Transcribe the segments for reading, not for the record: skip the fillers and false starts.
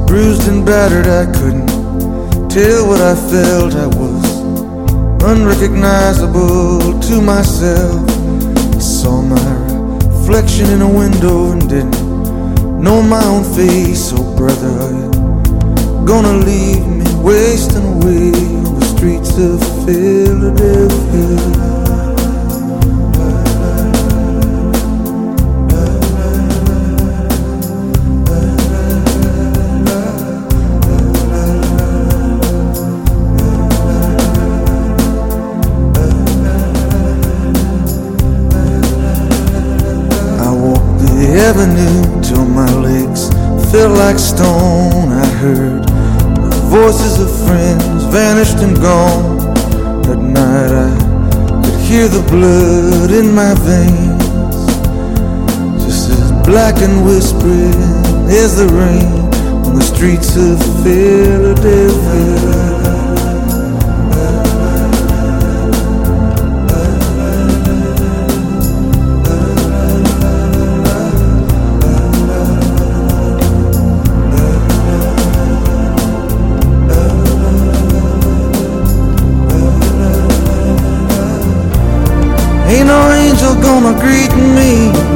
Bruised and battered, I couldn't tell what I felt. I was unrecognizable to myself. I saw my reflection in a window and didn't know my own face. Oh brother, are you gonna leave me wasting away on the streets of Philadelphia? Avenue till my legs felt like stone. I heard the voices of friends vanished and gone. That night I could hear the blood in my veins, just as black and whispering as the rain on the streets of Philadelphia. Ain't no angel gonna greet me.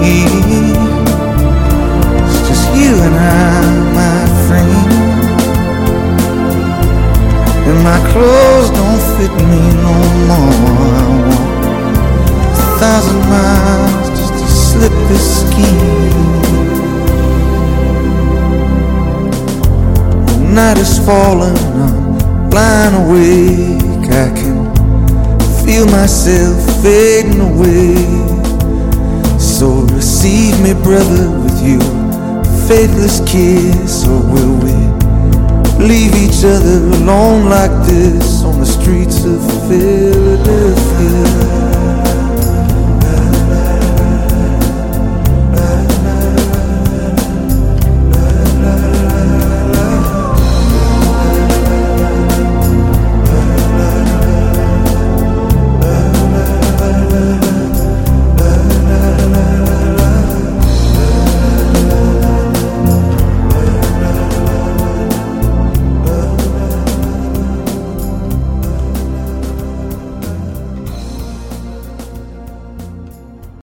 It's just you and I, my friend. And my clothes don't fit me no more. I walk 1,000 miles just to slip this skin. The night is falling, I'm lying awake. I can feel myself fading away. So receive me, brother, with you faithless kiss. Or will we leave each other alone like this on the streets of Philadelphia?